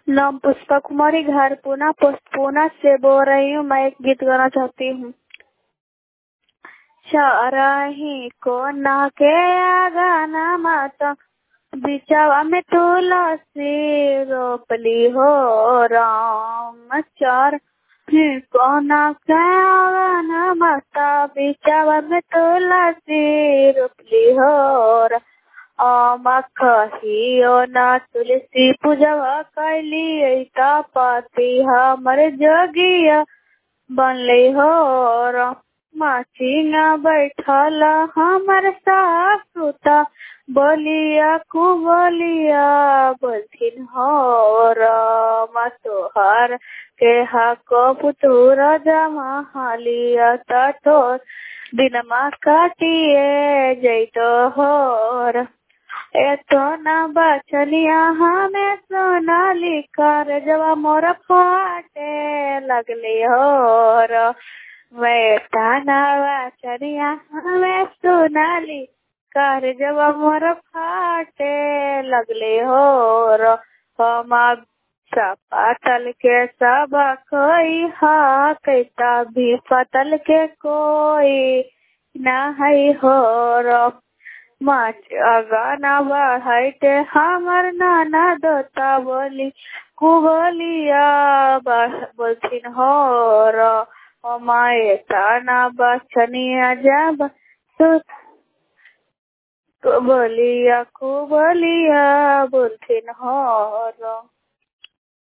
नाम पुष्पा कुमारी, घर पूना पूना से बोल रही हूँ। मैं एक गीत गाना चाहती हूँ। चरही कोना के गाना माता बिचावा में तुलसी रोपली हो राम। चरही कोना के गाना माता बिचावा में तुलसी रोपली हो कहियो ना तुलसी पूजवा कैली पाती हमर जोगिया बनले हो माचिंगा बैठल हमर सासुता बोलिया कुबोलिया बोलथिन हो तोहर के हको पुतुर जमा हालिया तोर दिनमा काटिए जैतो हो एतो न बचनिया हमें सोनाली कर जवा मोर फाटे लगले हो मैं ताना बचनिया हमें सोनाली कर जवा मोर फाटे लगले हो हम पातल के सब कोई हा कैसा भी पतल के कोई नहीं हो गाना बढ़ाइते हमर नाना दोता बोली कुबोलिया बोलथिन हो माए ताना बचनिया जब बोलिया कुबोलिया बोलथिन हो।